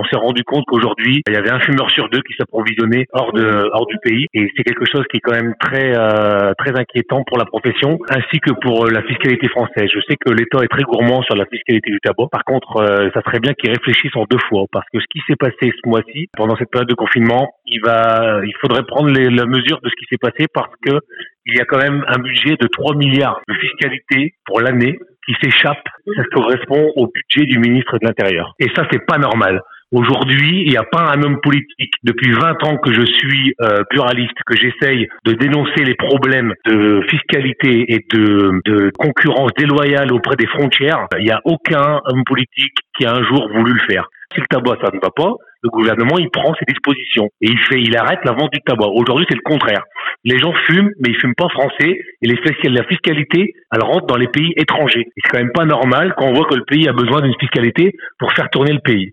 s'est rendu compte qu'aujourd'hui, il y avait un fumeur sur deux qui s'approvisionnait hors du pays. Et c'est quelque chose qui est quand même très inquiétant pour la profession, ainsi que pour la fiscalité française. Je sais que l'État est très gourmand sur la fiscalité du tabac. Par contre, ça serait bien qu'ils réfléchissent en deux fois, parce que ce qui s'est passé ce mois-ci, pendant cette période de confinement, il faudrait prendre la mesure de ce qui s'est passé, parce que il y a quand même un budget de 3 milliards de fiscalité pour l'année qui s'échappe. Ça correspond au budget du ministre de l'Intérieur. Et ça, c'est pas normal. Aujourd'hui, il n'y a pas un homme politique, depuis 20 ans que je suis pluraliste, que j'essaye de dénoncer les problèmes de fiscalité et de concurrence déloyale auprès des frontières. Il n'y a aucun homme politique qui a un jour voulu le faire. Si le tabac, ça ne va pas, le gouvernement, il prend ses dispositions et il arrête la vente du tabac. Aujourd'hui, c'est le contraire. Les gens fument, mais ils fument pas français, et la fiscalité, elle rentre dans les pays étrangers. Et c'est quand même pas normal quand on voit que le pays a besoin d'une fiscalité pour faire tourner le pays.